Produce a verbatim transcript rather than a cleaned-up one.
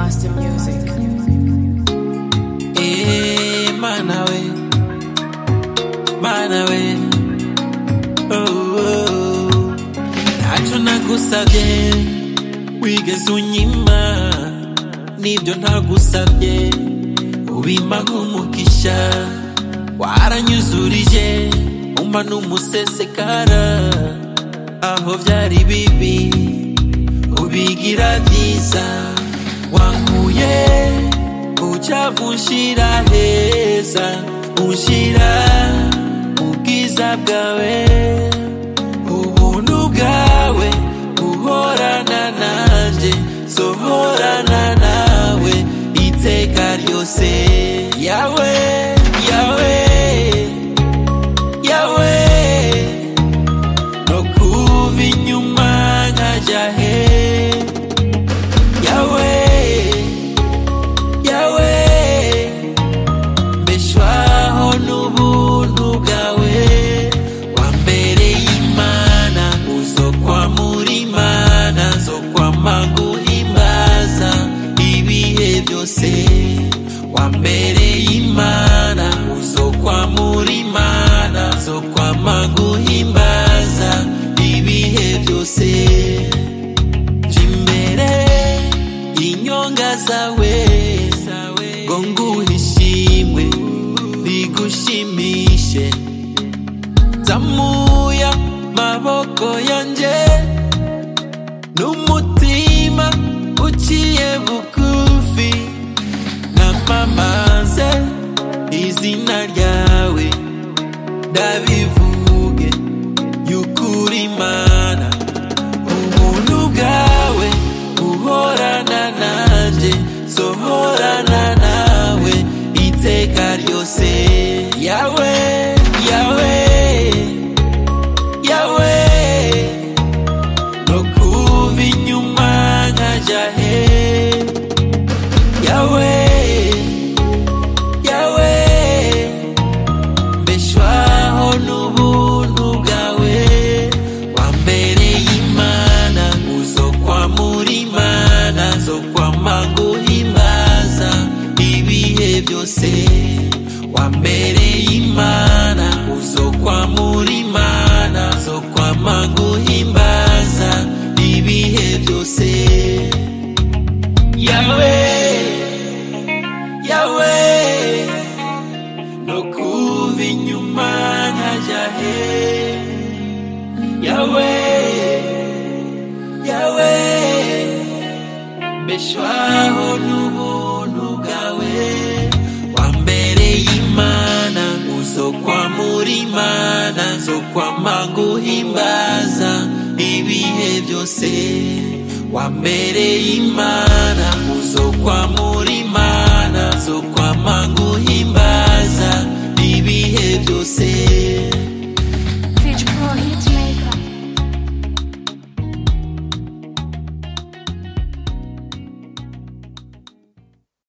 Master Music. Eh, manawe, manawe, oh, oh. Ntacyo nagusabye wigeze unyima, nibyo ntagusabye ubimpa nk'umugisha. Waranyuzurije umpa n'umusesekara, aho byari bibi ubigira byiza. Wankuye ucyavu unshira heza, unshira mu bwiza bwawe. Ubuntu bwawe uhorana nanjye, sohorana nawe iteka ryose. Yawe, yawe, yawe, no kuva inyuma nkajya he. Yawe, yawe, mbeshwaho n'ubuntu bwawe. Wambereye Imana, uzokwa muri Imana, nzokwama nguhimbaza ibihe byose. Wambereye Imana, uzokwa muri Imana, nzokwama nguhimbaza ibihe byose. Jimbere inyonga zawe ngo nguhishimwe bigushimishe. Zamuya maboko yanje n'umutima uciye bugufi, namamaze izina ryawe, ndabivuge y'ukuri Imana. Ubuntu bwawe uhorana nanjye, sohorana nawe iteka ryose. Yawe, yawe, yawe, no kuva inyuma nkajya he. Yawe, yawe, mbeshwaho n'ubuntu bwawe. Wambereye Imana, uzokwa muri Imana, nzokwama nguhimbaza ibihe byose. Wambereye Imana, uzokwa muri Imana, nzokwama nguhimbaza ibihe byose. Yawe, yawe, no kuva inyuma nkajya he. Yawe, yawe, mbeshwaho n'ubuntu bwawe. Wambereye Imana, uzokwa muri Imana, nzokwama nguhimbaza ibihe byose. Wambereye Imana, uzokwa muri Imana, nzokwama nguhimbaza ibihe byose.